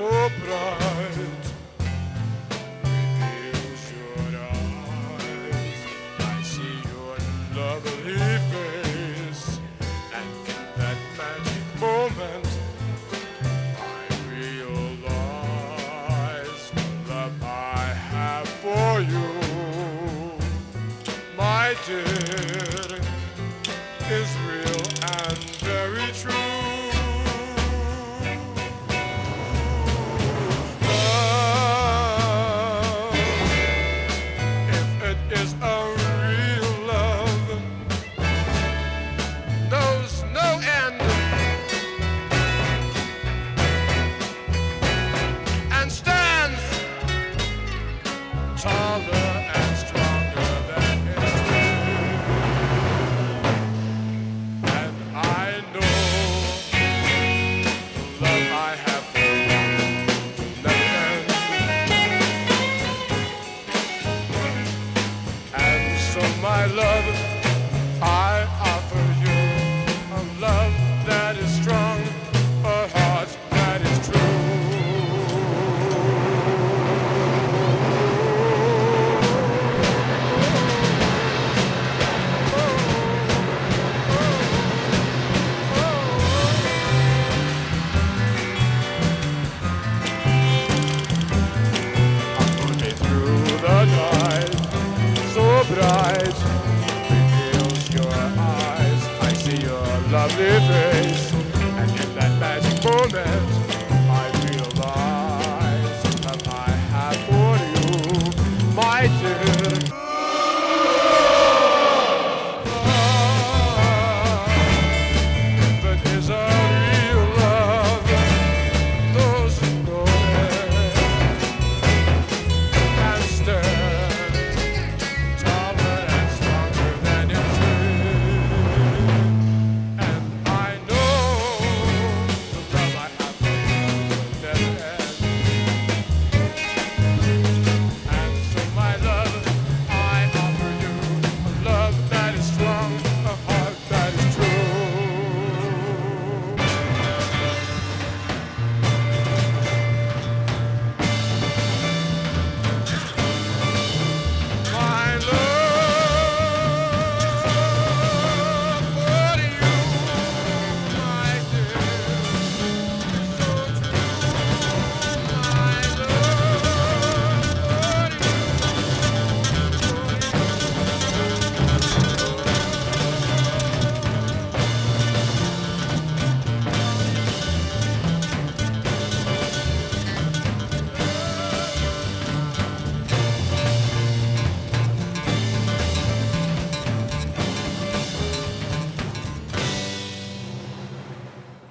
so bright. Reveals your eyes. I see your lovely face, and in that magic moment, I realize the love I have for you, my dear, is real and very true. Is a real love, knows no end, and stands taller and stronger than its weight. And I know the love I have for you never ends. So my love, I offer you a love that is strong, a heart that is true. I'm looking through the night, so bright, reveals your eyes. I see your lovely face.